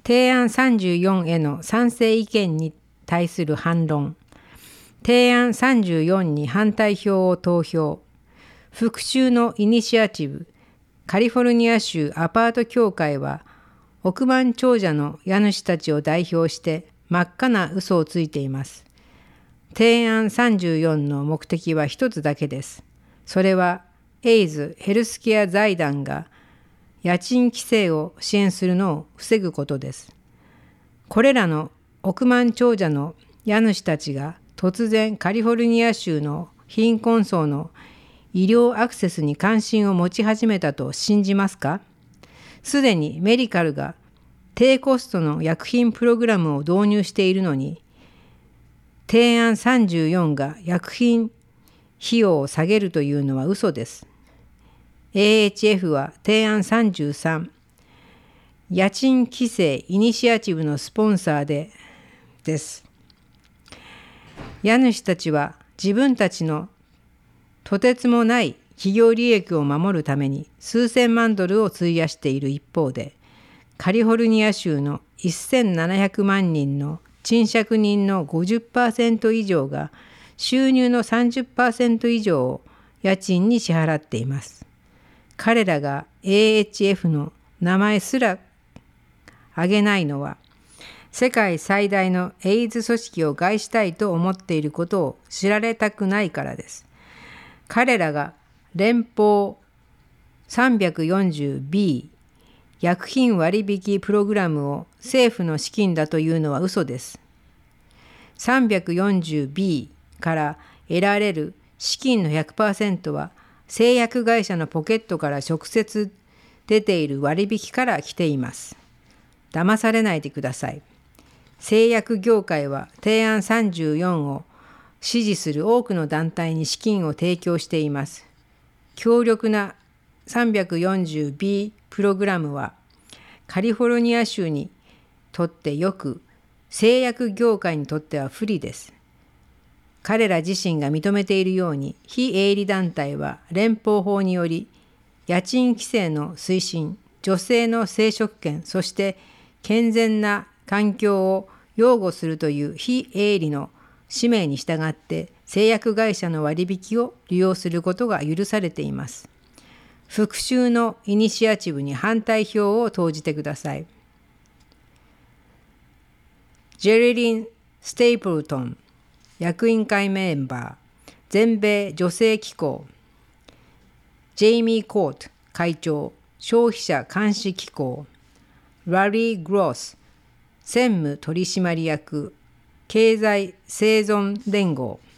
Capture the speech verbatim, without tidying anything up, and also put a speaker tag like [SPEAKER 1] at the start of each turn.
[SPEAKER 1] 提案さんじゅうよんへの賛成意見に対する反論。提案さんじゅうよんに反対票を投票。復讐のイニシアチブ。カリフォルニア州アパート協会は億万長者の家主たちを代表して真っ赤な嘘をついています。提案さんじゅうよんの目的は一つだけです。それはエイズ・ヘルスケア財団が家賃規制を支援するのを防ぐことです。これらの億万長者の家主たちが突然カリフォルニア州の貧困層の医療アクセスに関心を持ち始めたと信じますか？すでにメディカルが低コストの薬品プログラムを導入しているのに、提案さんじゅうよんが薬品費用を下げるというのは嘘です。エーエイチエフ は提案さんじゅうさん、家賃規制イニシアチブのスポンサーでです。家主たちは自分たちのとてつもない企業利益を守るために数千万ドルを費やしている一方で、カリフォルニア州のせんななひゃくまんにんの賃借人の ごじゅっパーセント 以上が収入の さんじゅっパーセント 以上を家賃に支払っています。彼らが エーエイチエフ の名前すら挙げないのは、世界最大のエイズ組織を害したいと思っていることを知られたくないからです。彼らが連邦 さんびゃくよんじゅうビー 薬品割引プログラムを政府の資金だというのは嘘です。さんびゃくよんじゅうビー から得られる資金の ひゃくパーセント は製薬会社のポケットから直接出ている割引から来ています。騙されないでください。製薬業界は提案さんじゅうよんを支持する多くの団体に資金を提供しています。強力な さんびゃくよんじゅうビー プログラムはカリフォルニア州にとってよく、製薬業界にとっては不利です。彼ら自身が認めているように、非営利団体は連邦法により家賃規制の推進、女性の生殖権、そして健全な環境を擁護するという非営利の使命に従って製薬会社の割引を利用することが許されています。復讐のイニシアチブに反対票を投じてください。ジェリリン・ステイプルトン、役員会メンバー、全米女性機構。ジェイミー・コート会長、消費者監視機構。ラリー・グロス、専務取締役、経済生存連合。